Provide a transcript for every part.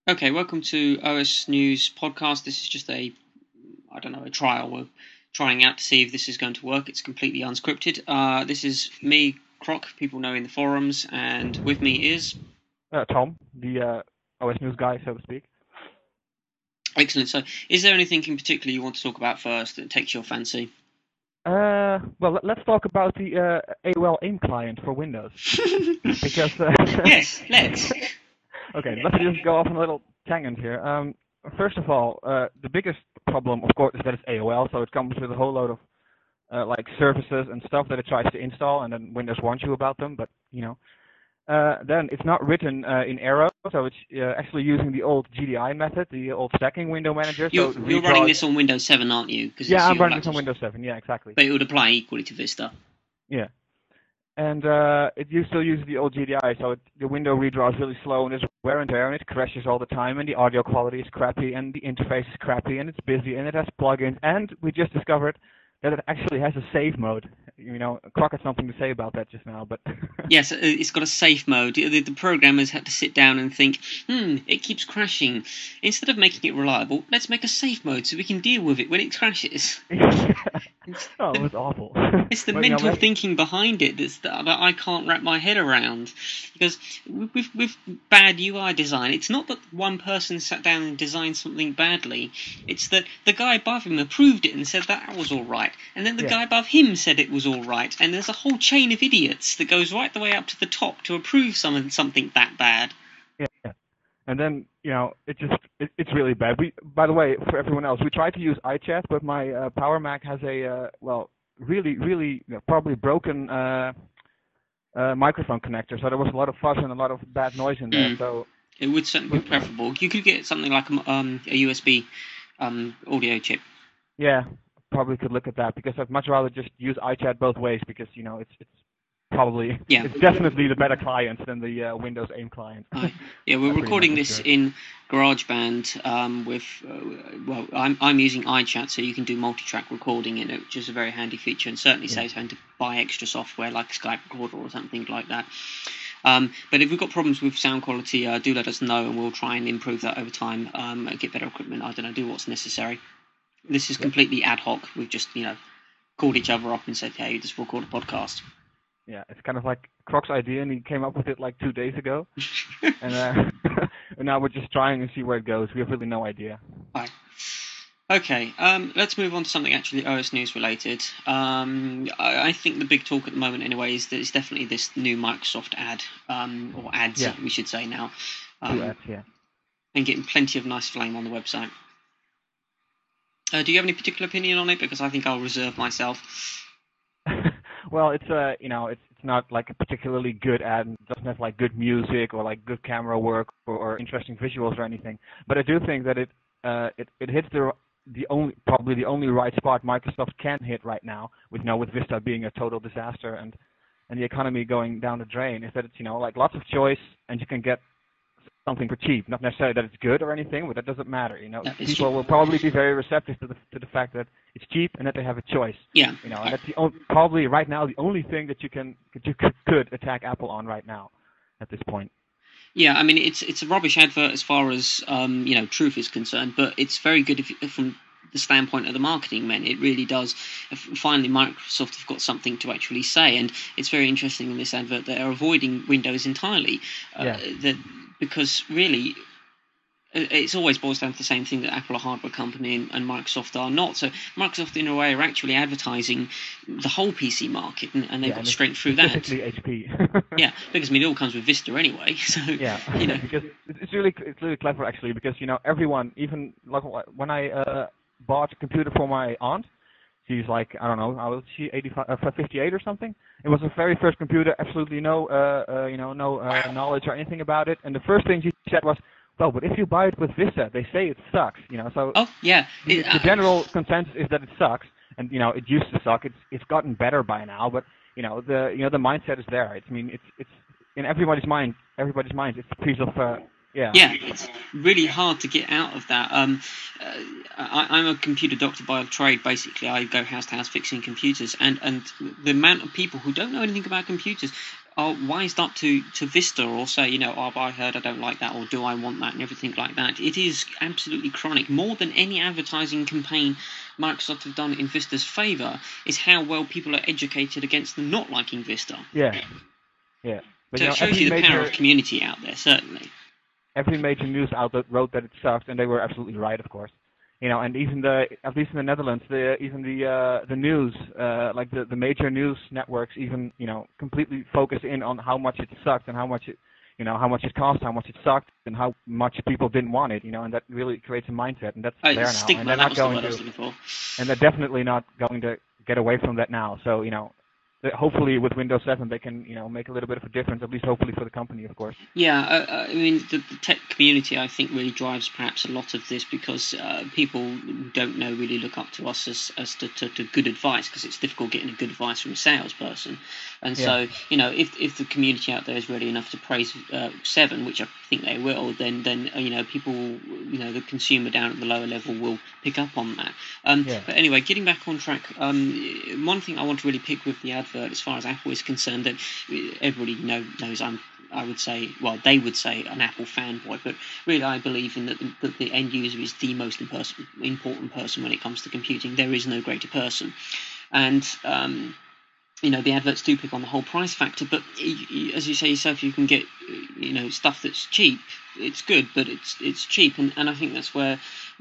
Okay, welcome to OS News podcast. This is just a trial. We're trying out to see if this is going to work. It's completely unscripted. This is me, Croc, people know in the forums, and with me is... Tom, the OS News guy, so to speak. Excellent. So, is there anything in particular you want to talk about first that takes your fancy? Well, let's talk about the AOL AIM client for Windows. Because Yes, let's. okay, let's just go off on a little tangent here. First of all, the biggest problem, of course, is that it's AOL, so it comes with a whole load of like services and stuff that it tries to install, and then Windows warns you about them. But then it's not written in Arrow, so it's actually using the old GDI method, the old stacking window manager. So it You're running redraws. this on Windows 7, aren't you? Because Yeah, it's I'm your running this on laptop. Windows 7. Yeah, exactly. But it would apply equally to Vista. Yeah. And it still uses the old GDI, so the window redraw is really slow, and there's wear and tear, and it crashes all the time, and the audio quality is crappy, and the interface is crappy, and it's busy, and it has plugins, and we just discovered that it actually has a save mode. Croc had something to say about that just now, but Yes, it's got a safe mode. The programmers had to sit down and think, it keeps crashing. Instead of making it reliable, let's make a safe mode so we can deal with it when it crashes. It's oh, it the, was awful. it's the But mental let's thinking behind it that I can't wrap my head around. Because with bad UI design, it's not that one person sat down and designed something badly. It's that the guy above him approved it and said that was all right. And then the yeah. guy above him said it was all right. And there's a whole chain of idiots that goes right the way up to the top to approve something that bad. Yeah. And then, it's really bad. By the way, for everyone else, we tried to use iChat, but my Power Mac has a, really, really probably broken microphone connector. So there was a lot of fuzz and a lot of bad noise in there. Mm. So, It would certainly be preferable. You could get something like a USB audio chip. yeah, probably could look at that because I'd much rather just use iChat both ways because, it's probably, Yeah. it's definitely the better client than the Windows AIM client. Right. Yeah, we're I'm pretty much recording this sure. in GarageBand with, well, I'm using iChat, so you can do multi-track recording in it, which is a very handy feature and certainly Yeah. saves having to buy extra software like Skype Recorder or something like that. But if we've got problems with sound quality, do let us know and we'll try and improve that over time, get better equipment, I don't know, do what's necessary. This is Yep. completely ad hoc. We've just, called each other up and said, hey, let's record a podcast. Yeah, it's kind of like Croc's idea, and he came up with it like 2 days ago, and and now we're just trying to see where it goes. We have really no idea. Right. Okay, let's move on to something actually OS News related. I think the big talk at the moment, anyway, is that it's definitely this new Microsoft ad, or ads, Yeah, we should say now, two um, ads. Yeah. and getting plenty of nice flame on the website. Do you have any particular opinion on it? Because I think I'll reserve myself. Well, it's not like a particularly good ad. It doesn't have like good music or like good camera work or interesting visuals or anything. But I do think that it hits the only probably the only right spot Microsoft can hit right now with Vista being a total disaster and the economy going down the drain. Is that it's like lots of choice and you can get something for cheap. Not necessarily that it's good or anything, but that doesn't matter. That is People true. will probably be very receptive to the fact that it's cheap and that they have a choice. Yeah. And that's probably right now the only thing that you could attack Apple on right now, at this point. Yeah, I mean it's a rubbish advert as far as truth is concerned, but it's very good from the standpoint of the marketing men. It really does. Finally, Microsoft have got something to actually say, and it's very interesting in this advert that they're avoiding Windows entirely. Yeah. Because really, it's always boils down to the same thing that Apple are a hardware company and Microsoft are not. So Microsoft, in a way, are actually advertising the whole PC market, and they've Yeah, got and it's strength through that. specifically HP. Yeah, because I mean, it all comes with Vista anyway. So Yeah, you know, because it's really clever actually because everyone, even like when I bought a computer for my aunt, she's like, I don't know, how old is she, 85, 58 or something. It was her very first computer, absolutely no no knowledge or anything about it, and the first thing she said was, well, but if you buy it with Vista, they say it sucks. So oh yeah, the general consensus is that it sucks, and it used to suck. It's gotten better by now, but the mindset is there. It's in everybody's mind. Everybody's mind. It's a piece of yeah. yeah, it's really hard to get out of that. I'm a computer doctor by trade. Basically, I go house to house fixing computers, and the amount of people who don't know anything about computers are wised up to Vista or say, oh, I heard I don't like that, or do I want that, and everything like that. It is absolutely chronic. More than any advertising campaign Microsoft have done in Vista's favour is how well people are educated against them not liking Vista. Yeah, yeah. But So it shows you the power of community out there, certainly. Every major news outlet wrote that it sucked, and they were absolutely right, of course. And even at least in the Netherlands, the news, like the major news networks, even completely focus in on how much it sucked and how much it cost, how much it sucked, and how much people didn't want it. And that really creates a mindset, and that's there now. Stigma, and they're not going to, and they're definitely not going to get away from that now. So hopefully with Windows 7 they can make a little bit of a difference, at least hopefully for the company, of course. Yeah, I mean the tech community I think really drives perhaps a lot of this, because people don't know really look up to us as to good advice, because it's difficult getting a good advice from a salesperson. And so if the community out there is ready enough to praise 7, which I think they will, then people, the consumer down at the lower level will pick up on that. But anyway, getting back on track, one thing I want to really pick with the advert as far as Apple is concerned, that everybody knows I would say, well, they would say an Apple fanboy, but really I believe in that the end user is the most important person when it comes to computing. There is no greater person. And the adverts do pick on the whole price factor, but as you say yourself, you can get stuff that's cheap. It's good, but it's cheap, and I think that's where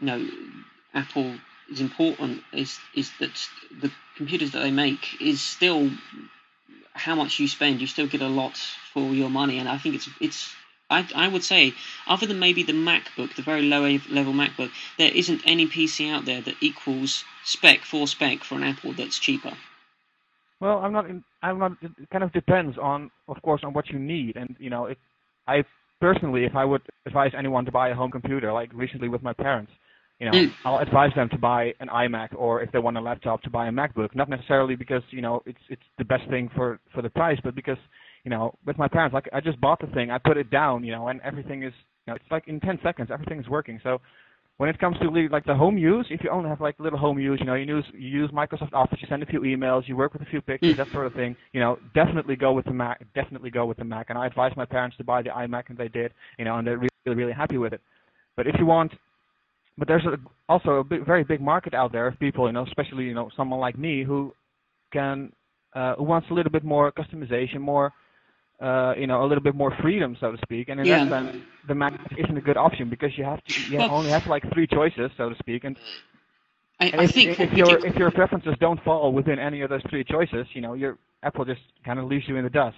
Apple is important, is that the computers that they make is still how much you spend. You still get a lot for your money, and I think I would say, other than maybe the MacBook, the very low level MacBook, there isn't any PC out there that equals spec for an Apple that's cheaper. Well, I'm not. It kind of depends on, of course, on what you need, and I personally, if I would advise anyone to buy a home computer, like recently with my parents, I'll advise them to buy an iMac, or if they want a laptop, to buy a MacBook. Not necessarily because it's the best thing for the price, but because with my parents, like I just bought the thing, I put it down, and everything is it's like in 10 seconds everything is working. So when it comes to like the home use, if you only have like little home use, you use Microsoft Office, you send a few emails, you work with a few pictures, that sort of thing, definitely go with the Mac. Definitely go with the Mac. And I advised my parents to buy the iMac, and they did, and they're really, really happy with it. But if you want, but there's also a very big market out there of people, especially someone like me who wants a little bit more customization, more a little bit more freedom, so to speak. And in that sense, the Mac isn't a good option, because you only have like 3 choices, so to speak. And I think if your preferences don't fall within any of those 3 choices, your Apple just kind of leaves you in the dust.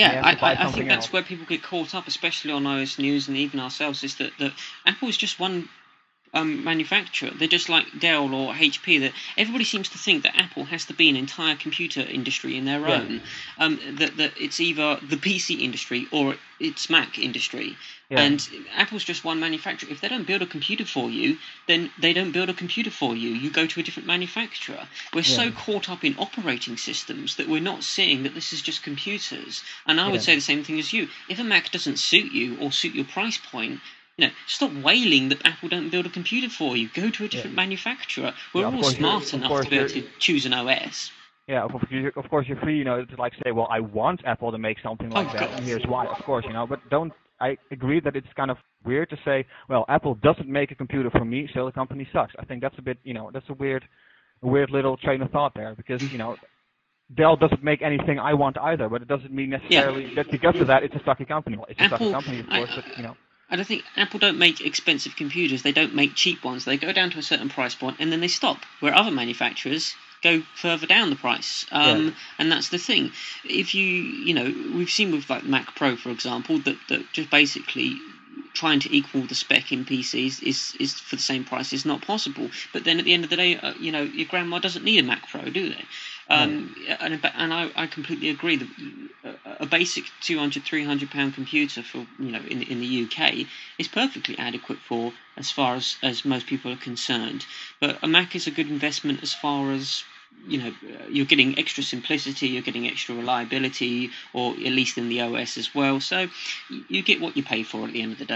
I think that's where people get caught up, especially on iOS News and even ourselves, is that Apple is just one manufacturer. They're just like Dell or HP. That everybody seems to think that Apple has to be an entire computer industry in their own. That it's either the PC industry or it's Mac industry. And Apple's just one manufacturer. If they don't build a computer for you, then they don't build a computer for you. You go to a different manufacturer. We're so caught up in operating systems that we're not seeing that this is just computers. And I would say the same thing as you. If a Mac doesn't suit you or suit your price point, stop wailing that Apple don't build a computer for you. Go to a different manufacturer. We're all smart enough to be able to choose an OS. Yeah, of course you're free, to like say, well, I want Apple to make something like that, and here's why. Of course, but don't. I agree that it's kind of weird to say, well, Apple doesn't make a computer for me, so the company sucks. I think that's a bit, that's a weird little train of thought there, because Dell doesn't make anything I want either, but it doesn't mean necessarily that because of that it's a sucky company. Well, it's a sucky company, of course, but I don't think Apple don't make expensive computers. They don't make cheap ones. They go down to a certain price point and then they stop. Where other manufacturers go further down the price, and that's the thing. If we've seen with like Mac Pro, for example, that just basically trying to equal the spec in PCs is for the same price is not possible. But then at the end of the day, your grandma doesn't need a Mac Pro, do they? And I completely agree that a basic £200-300 computer for in the UK is perfectly adequate for as far as most people are concerned. But a Mac is a good investment as far as you're getting extra simplicity, you're getting extra reliability, or at least in the OS as well. So you get what you pay for at the end of the day.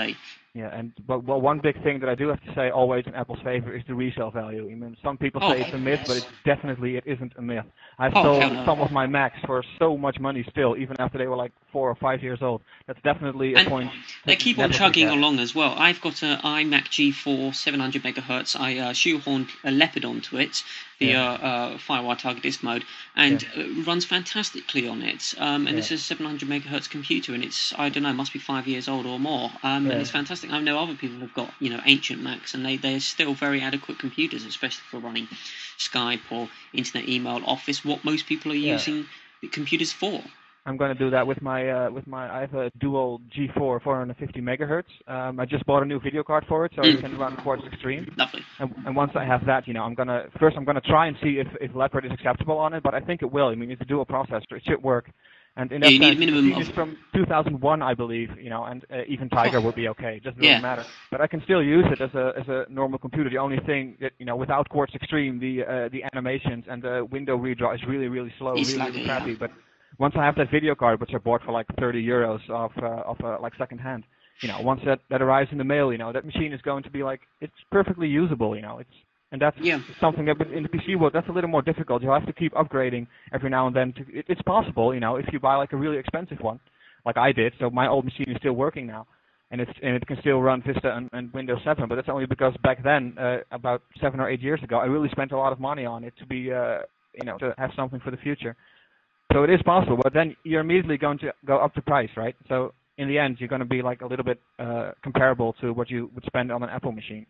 Yeah, and but well, one big thing that I do have to say always in Apple's favor is the resale value. I mean, some people Oh, say it's a myth, but it isn't a myth. I've oh, sold hell no. some of my Macs for so much money still, even after they were like 4 or 5 years old. That's definitely a And point. they to keep on never chugging forget. along as well. I've got an iMac G4 700 megahertz. I shoehorned a Leopard onto it via FireWire target disk mode, and it runs fantastically on it. And this is a 700 megahertz computer, and it's, I don't know, must be 5 years old or more. And it's fantastic. I know other people have got, ancient Macs, and they're still very adequate computers, especially for running Skype or Internet Email, Office, what most people are using the computers for. I'm going to do that with my I have a dual G4 450 megahertz. I just bought a new video card for it, so it can run Quartz Extreme. Lovely. And once I have that, I'm gonna try and see if Leopard is acceptable on it, but I think it will. I mean, it's a dual processor; it should work. And in that you need sense, a minimum it's from 2001, I believe. And even Tiger would be okay. It doesn't matter. But I can still use it as a normal computer. The only thing that without Quartz Extreme, the animations and the window redraw is really, really slow, really crappy. But once I have that video card, which I bought for like 30 euros like second hand, once that arrives in the mail, that machine is going to be like, it's perfectly usable, and that's something that in the PC world, that's a little more difficult. You'll have to keep upgrading every now and then. It's possible, if you buy like a really expensive one, like I did. So my old machine is still working now, and it can still run Vista and Windows 7. But that's only because back then, about 7 or 8 years ago, I really spent a lot of money on it to be, to have something for the future. So it is possible, but then you're immediately going to go up the price, right? So in the end, you're going to be like a little bit comparable to what you would spend on an Apple machine.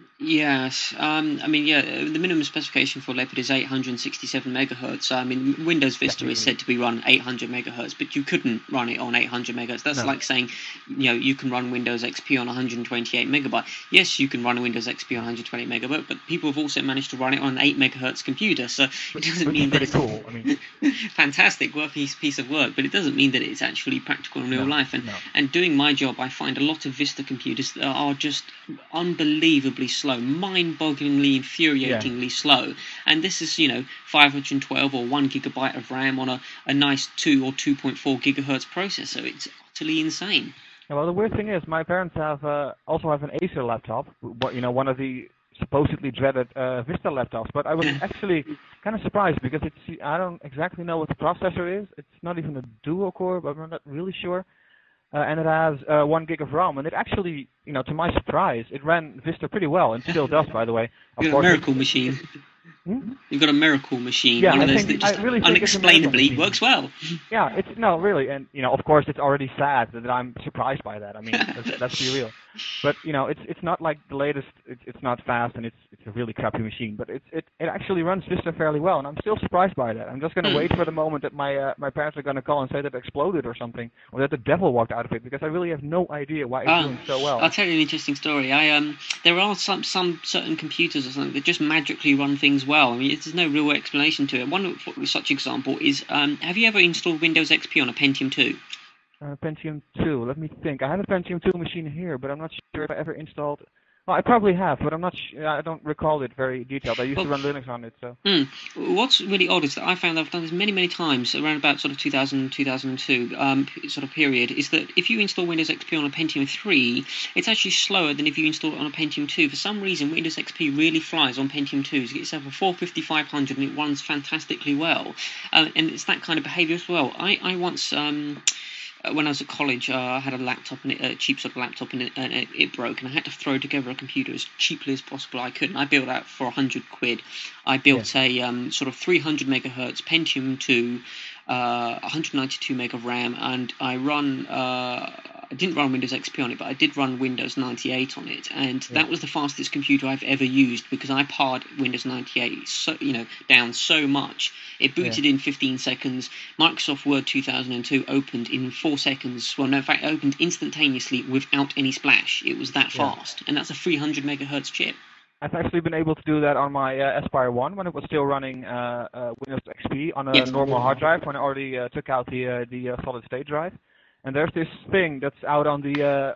Yes, the minimum specification for Leopard is 867 megahertz. I mean, Windows Vista is said to be run 800 megahertz, but you couldn't run it on 800 megahertz. That's like saying, you can run Windows XP on 128 megabyte. Yes, you can run Windows XP on 120 megabyte, but people have also managed to run it on an 8 megahertz computer. So it doesn't mean that it's cool. I mean, fantastic piece of work, but it doesn't mean that it's actually practical in real life. And doing my job, I find a lot of Vista computers that are just unbelievably slow, mind-bogglingly, infuriatingly slow. And this is, 512 or 1 gigabyte of RAM on a nice 2 or 2.4 gigahertz processor. It's utterly insane. Yeah, well, the weird thing is, my parents also have an Acer laptop, one of the supposedly dreaded Vista laptops. But I was actually kind of surprised because I don't exactly know what the processor is. It's not even a dual core, but I'm not really sure. And it has 1 gig of RAM, and it actually, to my surprise, it ran Vista pretty well, and still does, by the way. You've got a miracle machine. You've got a miracle machine. Yeah, one of those that just unexplainably works well. Yeah, really, and of course, it's already sad that I'm surprised by that. I mean, let's be real. But it's not like the latest. It's not fast, and it's a really crappy machine. But it actually runs Vista fairly well, and I'm still surprised by that. I'm just going to wait for the moment that my parents are going to call and say that it exploded or something, or that the devil walked out of it, because I really have no idea why it's doing so well. I'll tell you an interesting story. There are some certain computers or something that just magically run things well. I mean, there's no real explanation to it. One such example is, have you ever installed Windows XP on a Pentium 2? Pentium 2, let me think. I have a Pentium 2 machine here, but I'm not sure if I ever installed. Well, I probably have, but I'm not. I don't recall it very detailed. I used to run Linux on it, so. What's really odd is that I found I've done this many times around about sort of 2000, 2002 sort of period, is that if you install Windows XP on a Pentium 3, it's actually slower than if you install it on a Pentium 2. For some reason, Windows XP really flies on Pentium 2s. You get yourself a 450-500 and it runs fantastically well. And it's that kind of behavior as well. I once... when I was at college, I had a cheap sort of laptop, and it broke, and I had to throw together a computer as cheaply as possible I could. And I built that for 100 quid. I built a sort of 300 megahertz Pentium 2, 192 meg of RAM, and I didn't run Windows XP on it, but I did run Windows 98 on it, and that was the fastest computer I've ever used, because I powered Windows 98 down so much. It booted in 15 seconds. Microsoft Word 2002 opened in 4 seconds. Well, no, in fact, it opened instantaneously without any splash. It was that fast, and that's a 300 megahertz chip. I've actually been able to do that on my Aspire 1 when it was still running Windows XP on a normal hard drive, when I already took out the solid state drive. And there's this thing that's out on the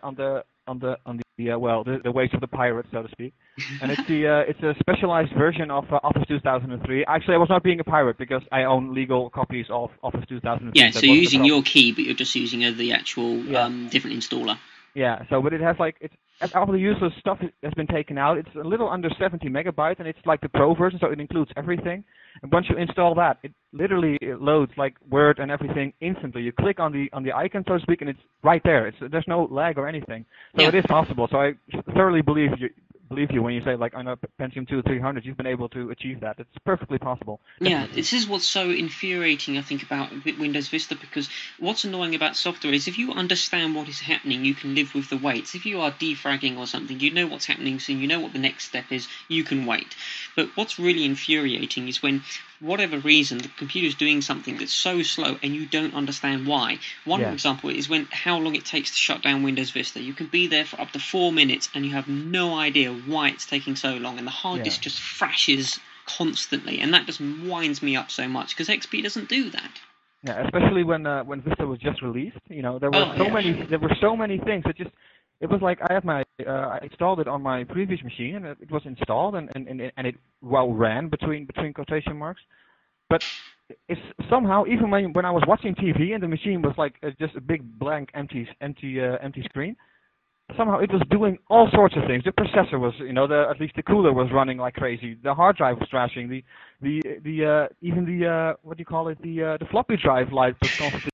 ways of the pirates, so to speak. And it's a specialized version of Office 2003. Actually, I was not being a pirate because I own legal copies of Office 2003. Yeah, so you're using your key, but you're just using the actual different installer. Yeah, so but it has like all the useless stuff has been taken out. It's a little under 70 megabytes, and it's like the Pro version, so it includes everything. And once you install that, it loads like Word and everything instantly. You click on the icon, so to speak, and it's right there. There's no lag or anything, so Yeah. it is possible. So I thoroughly believe you when you say like on a Pentium 2 300, you've been able to achieve that. It's perfectly possible. Yeah, Definitely. this is what's so infuriating, I think, about Windows Vista, because what's annoying about software is if you understand what is happening, you can live with the waits. If you are defragging or something, you know what's happening, so you know what the next step is, you can wait. But what's really infuriating is when, for whatever reason, the computer's doing something that's so slow and you don't understand why. One Yeah. example is how long it takes to shut down Windows Vista. You can be there for up to 4 minutes and you have no idea why it's taking so long, and the hard disk just thrashes constantly, and that just winds me up so much because XP doesn't do that. Yeah, especially when Vista was just released, there were so many things. It was like I installed it on my previous machine, and it was installed and it ran between quotation marks. But it's somehow, even when I was watching TV and the machine was like just a big blank empty screen, somehow it was doing all sorts of things. The processor was, at least the cooler was running like crazy. The hard drive was crashing. Even the what do you call it? The floppy drive light was constantly.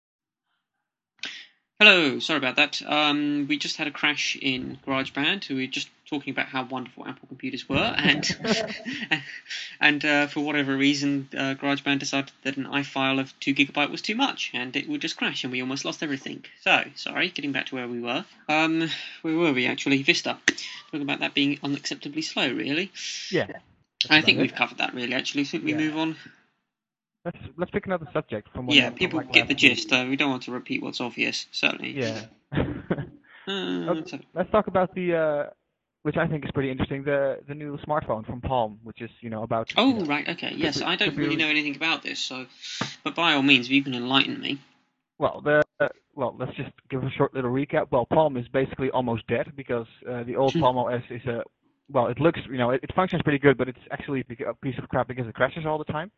Hello, sorry about that. We just had a crash in GarageBand. We were just talking about how wonderful Apple computers were, and for whatever reason, GarageBand decided that an iFile of 2 GB was too much, and it would just crash, and we almost lost everything. So, sorry, getting back to where we were. Where were we actually? Vista. Talking about that being unacceptably slow, really. Yeah. I think we've covered that, really. Actually, I think we move on. Let's pick another subject from one. Yeah, people get the gist. We don't want to repeat what's obvious, certainly. Yeah. Let's talk about which I think is pretty interesting, the new smartphone from Palm, which is about. Oh, right, okay, yes, I don't really know anything about this, so, but by all means, if you can enlighten me. Well, let's just give a short little recap. Well, Palm is basically almost dead because the old Palm OS is it looks, it functions pretty good, but it's actually a piece of crap because it crashes all the time.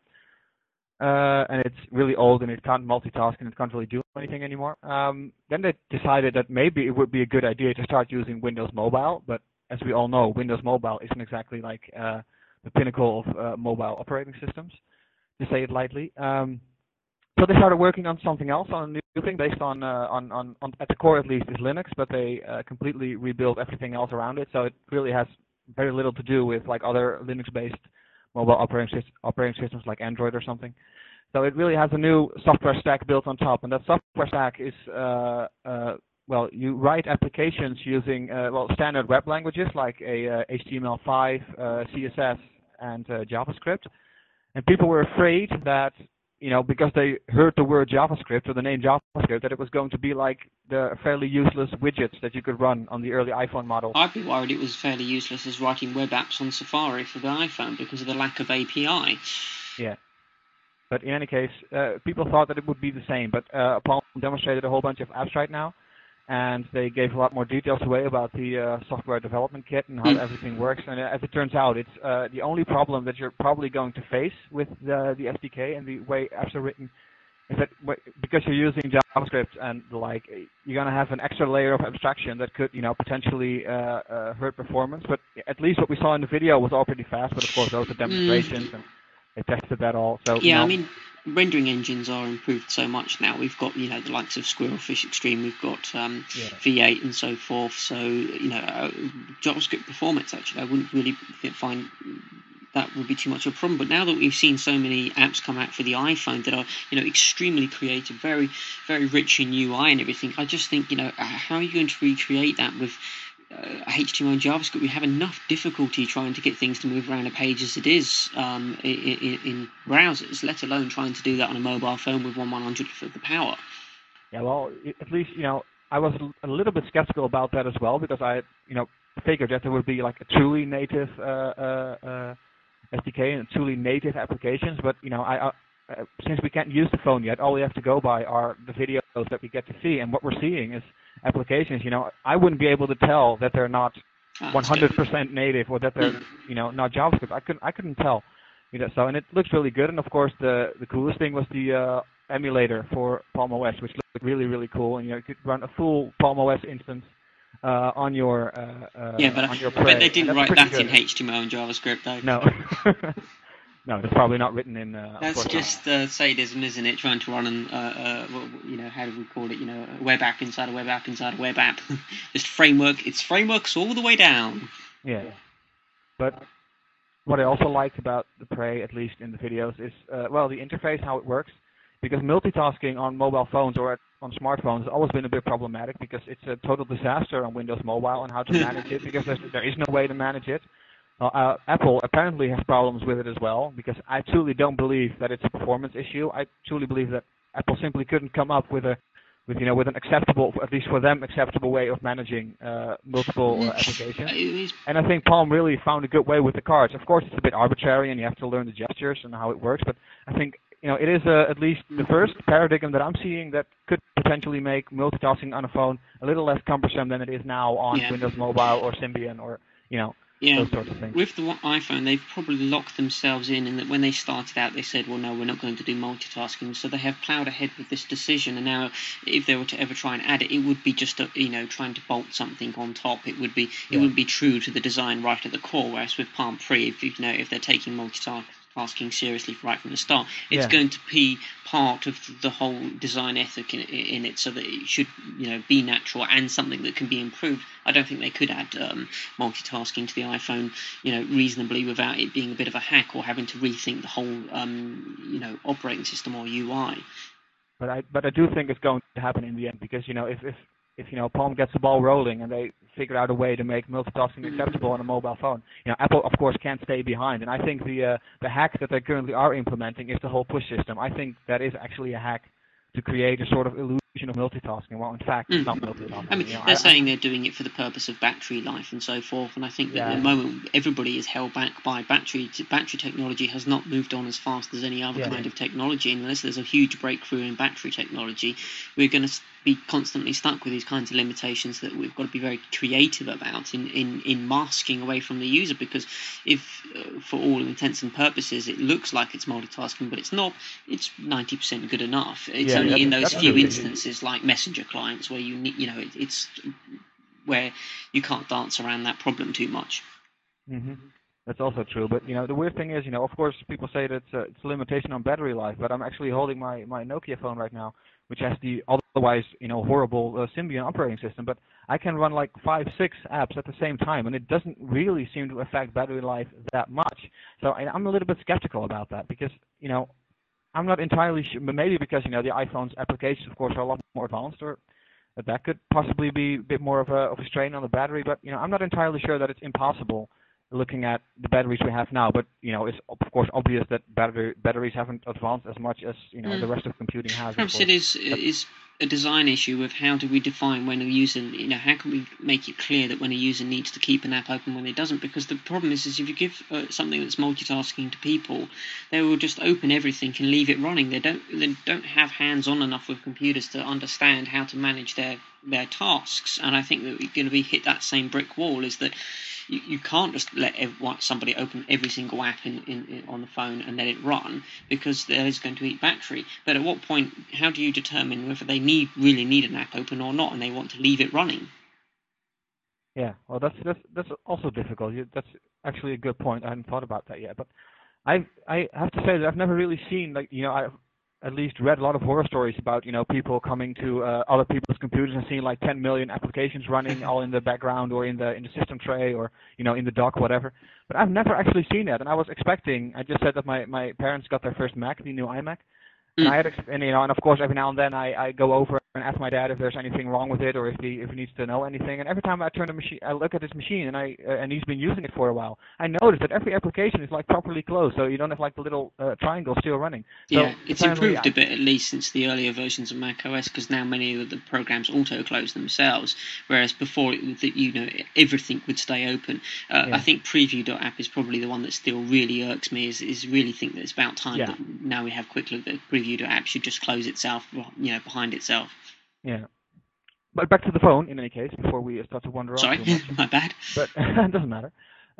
And it's really old, and it can't multitask, and it can't really do anything anymore. Then they decided that maybe it would be a good idea to start using Windows Mobile, but as we all know, Windows Mobile isn't exactly like the pinnacle of mobile operating systems, to say it lightly. So they started working on something else, on a new thing based on at the core at least is Linux, but they completely rebuilt everything else around it. So it really has very little to do with like other Linux-based mobile operating systems like Android or something. So it really has a new software stack built on top, and that software stack is you write applications using standard web languages like HTML5, CSS, and JavaScript. And people were afraid that because they heard the word JavaScript or the name JavaScript, that it was going to be like the fairly useless widgets that you could run on the early iPhone model. I'd be worried it was fairly useless as writing web apps on Safari for the iPhone because of the lack of API. Yeah. But in any case, people thought that it would be the same. But Palm demonstrated a whole bunch of apps right now, and they gave a lot more details away about the software development kit and how everything works. And as it turns out, it's the only problem that you're probably going to face with the SDK and the way apps are written is that because you're using JavaScript and you're going to have an extra layer of abstraction that could, potentially hurt performance. But at least what we saw in the video was all pretty fast. But of course, those are demonstrations, and they tested that all. So yeah, I mean, rendering engines are improved so much now. We've got the likes of Squirrelfish Extreme, we've got V8 and so forth. So JavaScript performance actually, I wouldn't really find that would be too much of a problem. But now that we've seen so many apps come out for the iPhone that are extremely creative, very very rich in UI and everything, I just think how are you going to recreate that with HTML and JavaScript? We have enough difficulty trying to get things to move around a page as it is in browsers, let alone trying to do that on a mobile phone with 1/100th of the power. Yeah, well, at least I was a little bit skeptical about that as well, because I figured that there would be like a truly native SDK and truly native applications, but since we can't use the phone yet, all we have to go by are the videos that we get to see, and what we're seeing is applications. I wouldn't be able to tell that they're not 100% native or that they're not JavaScript. I couldn't tell. So, and it looks really good. And of course, the coolest thing was the emulator for Palm OS, which looked really, really cool. And you could run a full Palm OS instance on your on your Prey. But they didn't write that good. in HTML and JavaScript, though. No. No, it's probably not written in. That's just sadism, isn't it? Trying to run an, how do we call it? A web app inside a web app inside a web app. Just framework. It's frameworks all the way down. Yeah. But what I also liked about the Prey, at least in the videos, is the interface, how it works. Because multitasking on mobile phones or on smartphones has always been a bit problematic because it's a total disaster on Windows Mobile and how to manage it because there is no way to manage it. Apple apparently has problems with it as well because I truly don't believe that it's a performance issue. I truly believe that Apple simply couldn't come up with an acceptable, at least for them, acceptable way of managing multiple applications. And I think Palm really found a good way with the cards. Of course, it's a bit arbitrary and you have to learn the gestures and how it works, but I think it is at least the first paradigm that I'm seeing that could potentially make multitasking on a phone a little less cumbersome than it is now on Windows Mobile or Symbian or those sorts of things. With the iPhone, they've probably locked themselves in that when they started out, they said, well, no, we're not going to do multitasking. So they have ploughed ahead with this decision. And now, if they were to ever try and add it, it would be just, trying to bolt something on top. It would be, it wouldn't be true to the design right at the core. Whereas with Palm Pre, if they're taking multitasking seriously right from the start, it's going to be part of the whole design ethic in it, so that it should be natural and something that can be improved. I don't think they could add multitasking to the iPhone reasonably without it being a bit of a hack or having to rethink the whole operating system or UI. But I do think it's going to happen in the end because if Palm gets the ball rolling and they figure out a way to make multitasking acceptable on a mobile phone, Apple of course can't stay behind. And I think the hack that they currently are implementing is the whole push system. I think that is actually a hack to create a sort of illusion of multitasking. Well, in fact, it's not multitasking. I mean, they're saying they're doing it for the purpose of battery life and so forth. And I think that at the moment everybody is held back by battery. Battery technology has not moved on as fast as any other kind of technology. Unless there's a huge breakthrough in battery technology, we're going to be constantly stuck with these kinds of limitations that we've got to be very creative about in masking away from the user, because if for all intents and purposes it looks like it's multitasking but it's not, it's 90% good enough. It's only in those few instances like messenger clients where you need, it's where you can't dance around that problem too much. Mm-hmm. That's also true, but the weird thing is, of course, people say that it's a limitation on battery life. But I'm actually holding my Nokia phone right now, which has the otherwise horrible Symbian operating system. But I can run like 5-6 apps at the same time, and it doesn't really seem to affect battery life that much. So I'm a little bit skeptical about that because I'm not entirely sure. Maybe because the iPhone's applications, of course, are a lot more advanced, or that could possibly be a bit more of a strain on the battery. But I'm not entirely sure that it's impossible, looking at the batteries we have now. But it's of course obvious that batteries haven't advanced as much as the rest of computing has. Perhaps it is a design issue of how do we define when a user, how can we make it clear that when a user needs to keep an app open when it doesn't? Because the problem is if you give something that's multitasking to people, they will just open everything and leave it running. They don't have hands-on enough with computers to understand how to manage their tasks. And I think that we're going to be hit that same brick wall, is that you can't just let somebody open every single app on the phone and let it run, because that is going to eat battery. But at what point, how do you determine whether they really need an app open or not, and they want to leave it running? Yeah, well, that's also difficult. That's actually a good point. I hadn't thought about that yet. But I have to say that I've never really seen, I've at least read a lot of horror stories about people coming to other people's computers and seeing like 10 million applications running all in the background or in the system tray or in the dock, whatever. But I've never actually seen that, and I was expecting. I just said that my parents got their first Mac, the new iMac. And I had, and of course, every now and then I go over and ask my dad if there's anything wrong with it or if he needs to know anything. And every time I turn the machine, I look at his machine, and he's been using it for a while. I noticed that every application is like properly closed, so you don't have like the little triangle still running. So it's improved a bit at least since the earlier versions of Mac OS, because now many of the programs auto-close themselves, whereas before everything would stay open. I think Preview.app is probably the one that still really irks me. Is really think that it's about time that now we have quick look that Preview.app should just close itself, behind itself. Yeah. But back to the phone, in any case, before we start to wander on too much. My bad. But it doesn't matter.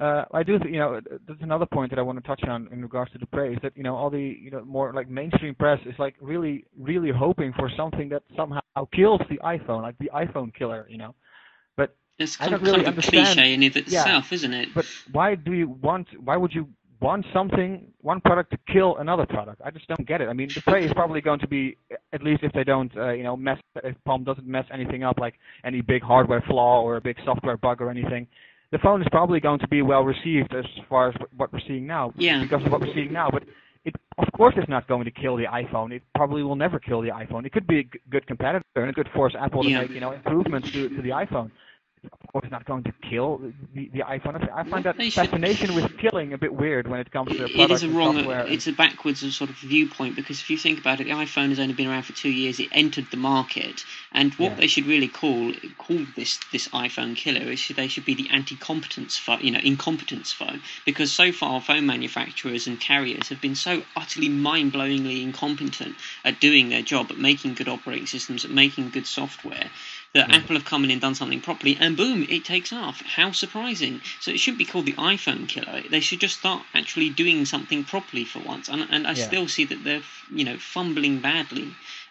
I do, there's another point that I want to touch on in regards to the praise that, all the, more like mainstream press is like really, really hoping for something that somehow kills the iPhone, like the iPhone killer, But It's I kind don't really of a understand. cliche in it Yeah, itself, isn't it? but why would you want one product to kill another product? I just don't get it. I mean, the Prey is probably going to be, at least if they don't, if Palm doesn't mess anything up, like any big hardware flaw or a big software bug or anything, the phone is probably going to be well received as far as what we're seeing now, Yeah. because of what we're seeing now. But it, of course, is not going to kill the iPhone. It probably will never kill the iPhone. It could be a good competitor, and it could force Apple to Yeah. make, improvements to the iPhone. Of course, not going to kill the iPhone. I find that fascination with killing a bit weird when it comes to It products is and software. it's a backwards sort of viewpoint, because if you think about it, the iPhone has only been around for 2 years. It entered the market, and what they should really call this iPhone killer is they should be the anti-competence phone, incompetence phone, because so far phone manufacturers and carriers have been so utterly mind-blowingly incompetent at doing their job, at making good operating systems, at making good software, that Apple have come in and done something properly, and boom, it takes off. How surprising. So it shouldn't be called the iPhone killer. They should just start actually doing something properly for once. And I still see that they're, fumbling badly.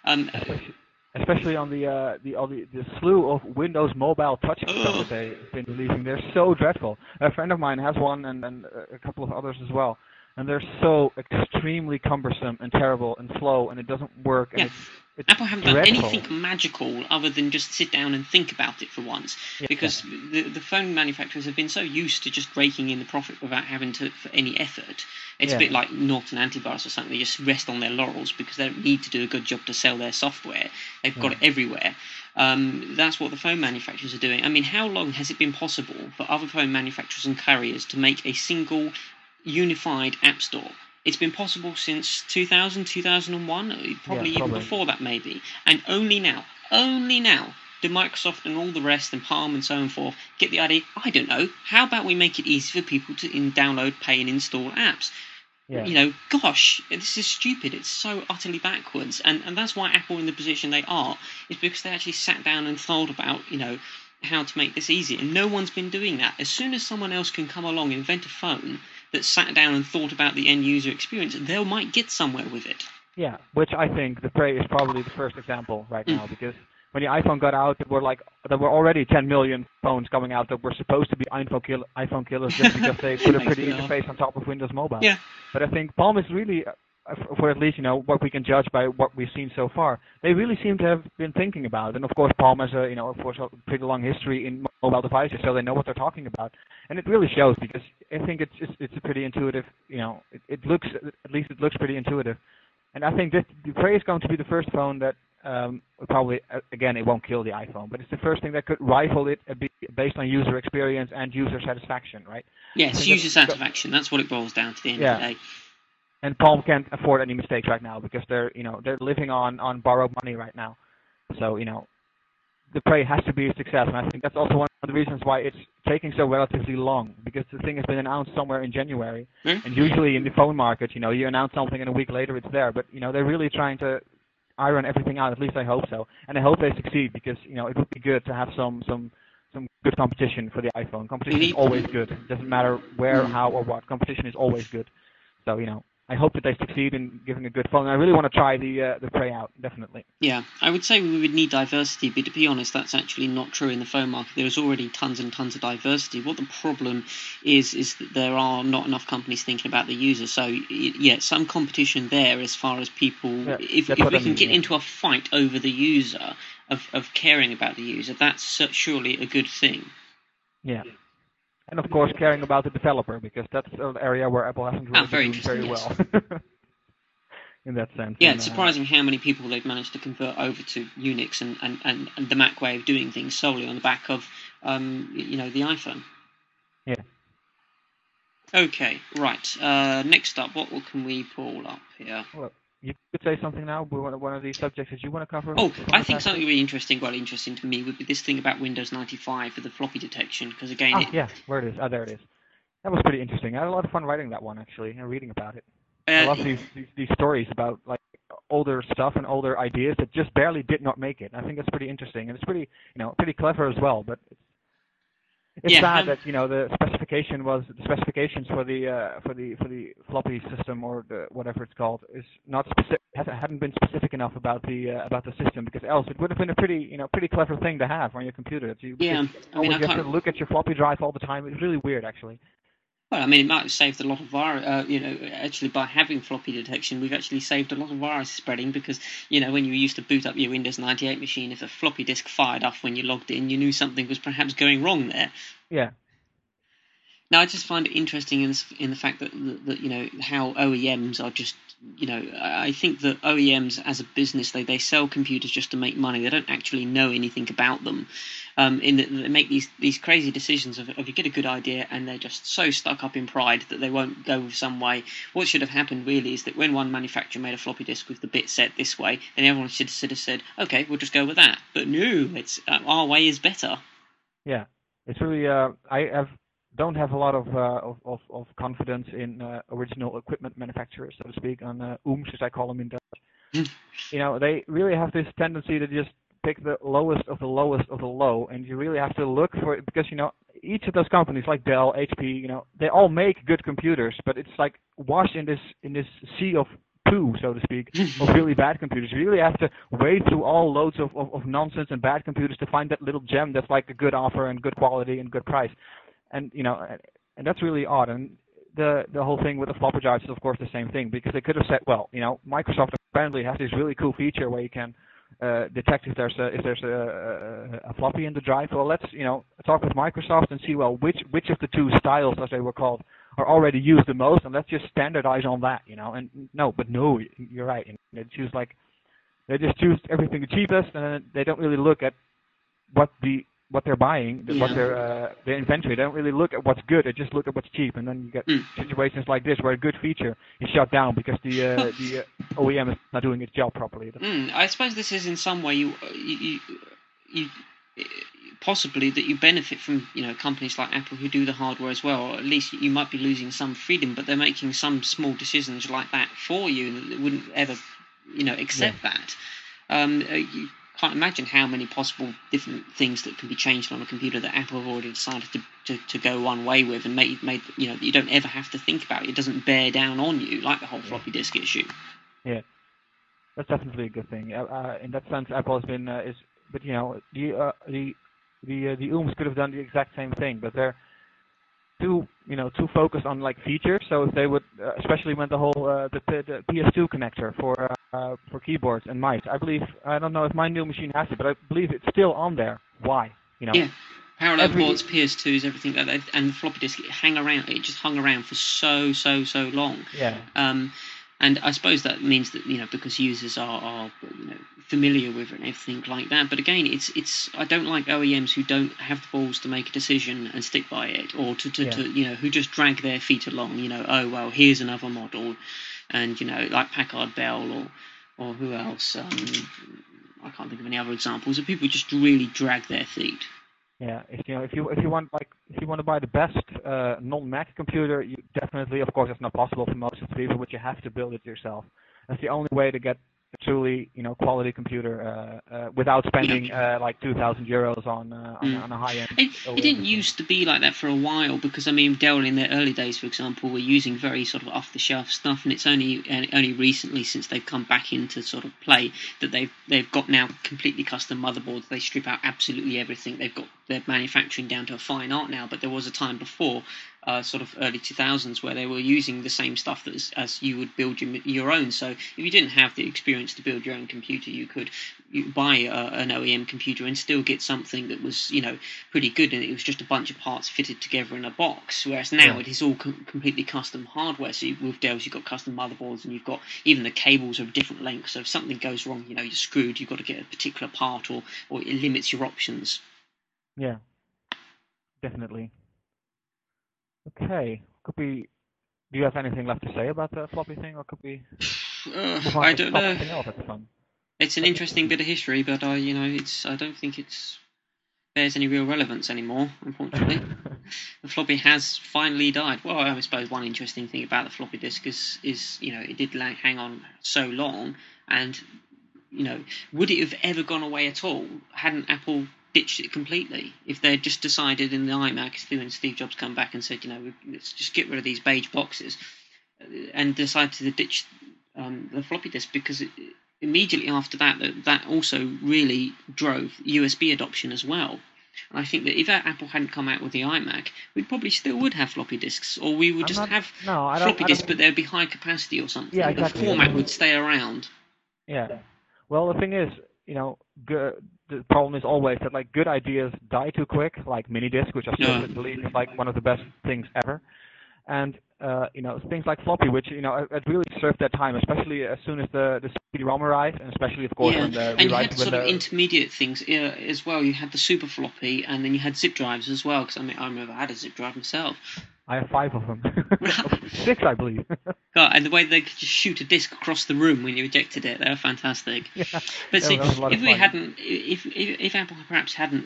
Especially on the slew of Windows Mobile Touch stuff that they've been releasing. They're so dreadful. A friend of mine has one, and a couple of others as well. And they're so extremely cumbersome and terrible and slow, and it doesn't work. And it's Apple haven't dreadful. done anything magical other than just sit down and think about it for once, because the phone manufacturers have been so used to just raking in the profit without having to for any effort. It's a bit like Norton Antivirus or something. They just rest on their laurels because they don't need to do a good job to sell their software. They've got it everywhere. That's what the phone manufacturers are doing. I mean, how long has it been possible for other phone manufacturers and carriers to make a single unified app store? It's been possible since 2000, 2001, probably even before that maybe. And only now do Microsoft and all the rest and Palm and so on forth get the idea, I don't know, how about we make it easy for people to download, pay and install apps? Gosh, this is stupid. It's so utterly backwards. And that's why Apple in the position they are, is because they actually sat down and thought about, how to make this easy. And no one's been doing that. As soon as someone else can come along and invent a phone that sat down and thought about the end user experience, they might get somewhere with it. Yeah, which I think the Prey is probably the first example right now, because when the iPhone got out, there were already 10 million phones coming out that were supposed to be iPhone killers just because they put a pretty interface on top of Windows Mobile. Yeah. But I think Palm is really, for at least what we can judge by what we've seen so far, they really seem to have been thinking about it. And of course, Palm has a pretty long history in mobile devices, so they know what they're talking about. And it really shows, because I think it's a pretty intuitive. It looks pretty intuitive. And I think that the Prey is going to be the first phone that probably, again, it won't kill the iPhone, but it's the first thing that could rival it based on user experience and user satisfaction, right? Yes, user satisfaction. That's what it boils down to at the end of the day. And Palm can't afford any mistakes right now, because they're living on borrowed money right now. So the Prey has to be a success, and I think that's also one of the reasons why it's taking so relatively long, because the thing has been announced somewhere in January, and usually in the phone market, you announce something and a week later it's there. But they're really trying to iron everything out. At least I hope so, and I hope they succeed, because it would be good to have some good competition for the iPhone. Competition is always good. It doesn't matter where, how, or what. Competition is always good. So I hope that they succeed in giving a good phone. I really want to try the Prey out, definitely. Yeah, I would say we would need diversity, but to be honest, that's actually not true in the phone market. There is already tons and tons of diversity. What the problem is that there are not enough companies thinking about the user. So, some competition there as far as people... if we can get into a fight over the user, of caring about the user, that's surely a good thing. Yeah. And of course, caring about the developer, because that's an area where Apple hasn't really been doing very well. In that sense. Yeah, it's surprising how many people they've managed to convert over to Unix and the Mac way of doing things solely on the back of, the iPhone. Yeah. Okay, right. Next up, what can we pull up here? Well, you could say something now. One of these subjects that you want to cover? Oh, I think something really interesting to me would be this thing about Windows 95 for the floppy detection, because again... where it is. Oh, there it is. That was pretty interesting. I had a lot of fun writing that one, actually, and reading about it. I love these stories about older stuff and older ideas that just barely did not make it. I think that's pretty interesting, and it's pretty pretty clever as well. But it's sad that the specifications specifications for the floppy system, or whatever it's called, is not specific, hadn't been specific enough about the system, because else it would have been a pretty clever thing to have on your computer. Yeah, I mean, You have to look at your floppy drive all the time. It's really weird, actually. Well, I mean, it might have saved a lot of virus. Actually, by having floppy detection, we've actually saved a lot of virus spreading, because, when you used to boot up your Windows 98 machine, if a floppy disk fired off when you logged in, you knew something was perhaps going wrong there. Yeah. Now, I just find it interesting in the fact that how OEMs are just, I think that OEMs as a business, they sell computers just to make money. They don't actually know anything about them. They make these crazy decisions of you get a good idea, and they're just so stuck up in pride that they won't go with some way. What should have happened really is that when one manufacturer made a floppy disk with the bit set this way, then everyone should have said, okay, we'll just go with that. But no, it's our way is better. Yeah, it's really don't have a lot of confidence in original equipment manufacturers, so to speak, on OEMs, as I call them in Dutch. They really have this tendency to just pick the lowest of the lowest of the low, and you really have to look for it, because each of those companies, like Dell, HP, they all make good computers, but it's like washed in this sea of poo, so to speak, of really bad computers. You really have to wade through all loads of nonsense and bad computers to find that little gem that's like a good offer and good quality and good price. And and that's really odd. And the whole thing with the floppy drives is of course the same thing, because they could have said, well, Microsoft apparently has this really cool feature where you can detect if there's a floppy in the drive. Well, let's talk with Microsoft and see, well, which of the two styles, as they were called, are already used the most, and let's just standardize on that. And no, you're right. They just choose everything the cheapest, and they don't really look at what they're buying, what their inventory. They don't really look at what's good. They just look at what's cheap, and then you get situations like this where a good feature is shut down because the OEM is not doing its job properly. I suppose this is in some way you possibly that you benefit from companies like Apple who do the hardware as well. Or at least you might be losing some freedom, but they're making some small decisions like that for you, and they wouldn't ever accept that. You can't imagine how many possible different things that can be changed on a computer that Apple have already decided to go one way with, and made that you don't ever have to think about. It doesn't bear down on you like the whole floppy disk issue. Yeah, that's definitely a good thing. In that sense, Apple has been but the OEMs could have done the exact same thing, but they're too focused on like features. So if they would, especially when the whole the PS2 connector for keyboards and mice, I don't know if my new machine has it, but I believe it's still on there. Why? Yeah, parallel ports, PS2s, everything like that, and the floppy disk, it just hung around for so long. Yeah. And I suppose that means that because users are familiar with it and everything like that. But again, it's I don't like OEMs who don't have the balls to make a decision and stick by it, or to who just drag their feet along. Oh well, here's another model, and like Packard Bell or who else? I can't think of any other examples of people who just really drag their feet. Yeah, if you want to buy the best non-Mac computer, you definitely, of course, it's not possible for most of the people, but you have to build it yourself. That's the only way to get a truly quality computer without spending like 2,000 euros on a high-end. It didn't used to be like that for a while, because Dell in their early days, for example, were using very sort of off-the-shelf stuff, and it's only recently, since they've come back into sort of play, that they've got now completely custom motherboards. They strip out absolutely everything. They've got their manufacturing down to a fine art now, but there was a time before, sort of early 2000s, where they were using the same stuff as you would build your own. So if you didn't have the experience to build your own computer, you could buy an OEM computer and still get something that was pretty good, and it was just a bunch of parts fitted together in a box. Whereas now it is all completely custom hardware. So with Dells, you've got custom motherboards, and you've got even the cables are of different lengths. So if something goes wrong, you're screwed. You've got to get a particular part, or it limits your options. Yeah, definitely. Okay, do you have anything left to say about the floppy thing, or could we? I don't know. Else? That's fun. It's an interesting bit of history, but I don't think it bears any real relevance anymore, unfortunately. The floppy has finally died. Well, I suppose one interesting thing about the floppy disk is it did hang on so long, and would it have ever gone away at all hadn't Apple ditched it completely. If they'd just decided in the iMac, when Steve Jobs come back and said, let's just get rid of these beige boxes, and decided to ditch the floppy disk, because immediately after that also really drove USB adoption as well. And I think that if Apple hadn't come out with the iMac, we probably still would have floppy disks, or we would have floppy disks, but they'd be high capacity or something. Yeah, exactly. The format would stay around. Yeah. Well, the thing is, the problem is always that like good ideas die too quick, like mini disc, which I still believe is like one of the best things ever. And things like floppy, which it really served their time, especially as soon as the CD-ROM arrived, and especially of course when the and you had sort of intermediate things as well. You had the super floppy, and then you had zip drives as well. Because I remember I had a zip drive myself. I have 5 of them. 6, I believe. God, and the way they could just shoot a disc across the room when you ejected it, they were fantastic. Yeah, but see, if Apple perhaps hadn't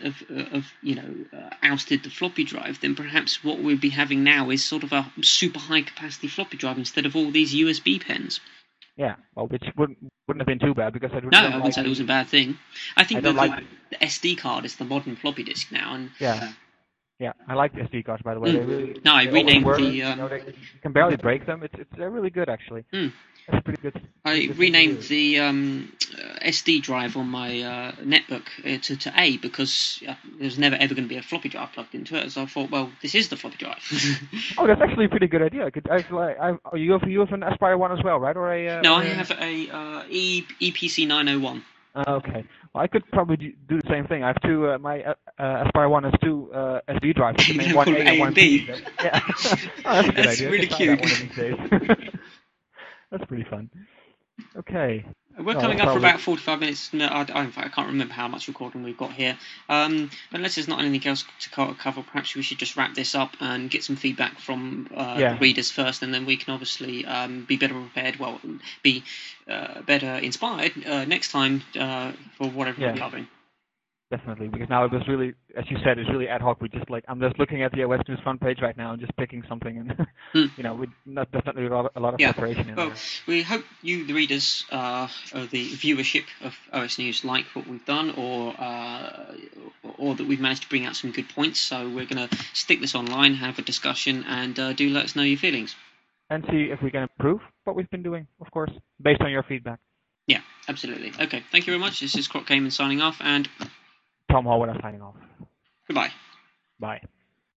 ousted the floppy drive, then perhaps what we'd be having now is sort of a super high capacity floppy drive instead of all these USB pens. Yeah, well, which wouldn't have been too bad, because I wouldn't say it was a bad thing. I think the SD card is the modern floppy disk now, and yeah, I like the SD cards, by the way. They really, I renamed the. you can barely break them. They're really good, actually. It's pretty good. I renamed the SD drive on my netbook to A, because there's never ever going to be a floppy drive plugged into it. So I thought, well, this is the floppy drive. Oh, that's actually a pretty good idea. You have an Aspire one as well, right? Or a? No, I have a EPC 901. Okay. Well, I could probably do the same thing. I have two. My Aspire One has 2 SD drives. You one A and one B. Yeah. Oh, that's a good idea. Really cute. That's pretty fun. Okay. We're coming up for about 45 minutes. No, in fact, I can't remember how much recording we've got here. But unless there's not anything else to cover, perhaps we should just wrap this up and get some feedback from the readers first, and then we can obviously be better prepared, be better inspired next time for whatever we're covering. Definitely, because now it was really, as you said, it's really ad hoc. I'm just looking at the OS News front page right now and just picking something, and there's not really a lot of preparation in there. We hope you, the readers, or the viewership of OS News, like what we've done, or that we've managed to bring out some good points. So we're going to stick this online, have a discussion, and do let us know your feelings. And see if we can improve what we've been doing, of course, based on your feedback. Yeah, absolutely. Okay, thank you very much. This is Croc Cayman signing off, and Tom Howard signing off. Goodbye. Bye.